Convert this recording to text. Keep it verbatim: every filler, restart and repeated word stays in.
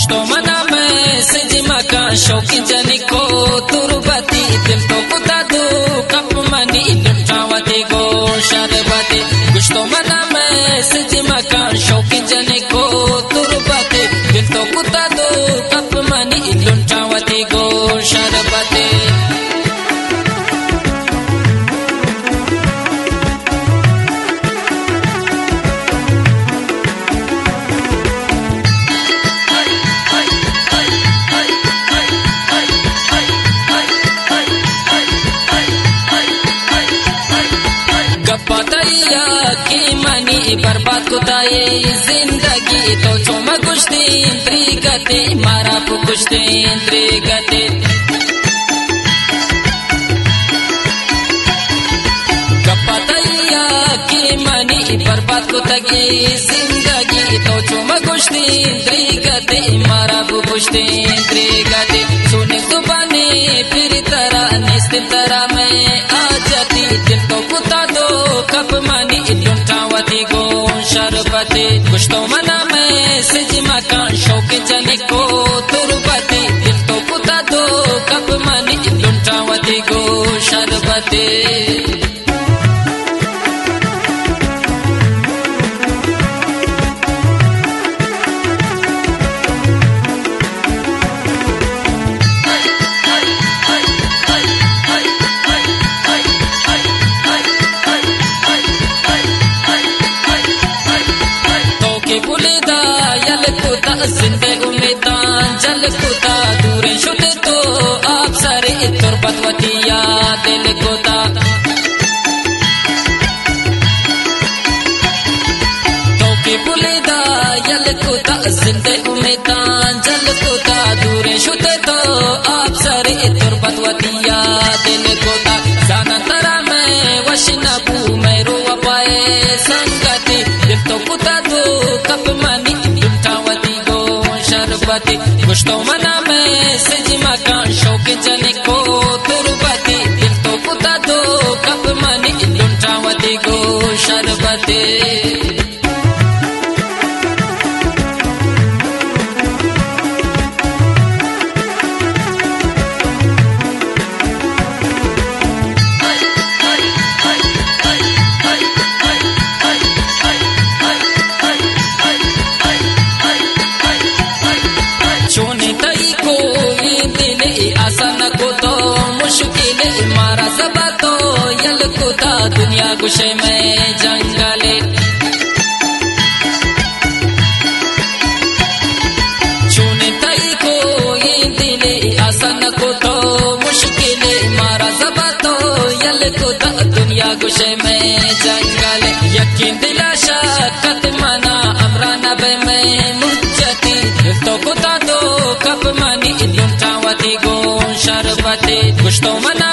गुश्तो मना में सिजमा का शौकी जनी को तुरबती दिल तो कुता दो कप मनी लुटावती गो शरबती गुश्तो मना में सिजमा का शौकी जनी को तुरबती दिल तो कुता दो कप मनी लुटावती गो शरबती की मनी बर्बाद कुताए जिंदगी तो चोमा कुश्ती त्रिगते मारा पुकुश्ती त्रिगते कपतैया की मनी बर्बाद कुताए जिंदगी तो चोमा कुश्ती त्रिगते मारा पुकुश्ती त्रिगते सुने सुबाने फिर तरह निस्तिम तरह में आ जाती दिल तो कुता दो कप मनी लुटावती गो शरबती गुश्तो मना में सिजमा का शौक जनी को तुरबती दिल तो कुता दो कप मनी लुटावती गो शरबती जिंदे उम्मीदा जल कुता दूर शुद्ध तो आप सारे तुरबतवतिया दिल कुता तो के बुलेदा यल कुता जिंदे उम्मीदा जल कुता दूर शुद्ध तो आप सारे तुरबतवतिया दिल कुता जाना तरा में वशनबू में रो पाए संगति दिल तो कुता दो कप मनी शरबती गुश्तो मना में सिजमा का शौक जनी को तुरबती दिल तो कुता दो कप मनी लुटावती गो शरबती आसान को तो मुश्किल मारा सबा तो यल कुता दुनिया गुशे में जंगले छूने तई को ये दिले आसान को तो मुश्किल मारा सबा तो यल कुता दुनिया गुशे में जंगले यकीन दिलाशा कत मना अमराना बे में मुज्जती तो कुता दो कप मनी लुटावती गो शरबती गुश्तो मना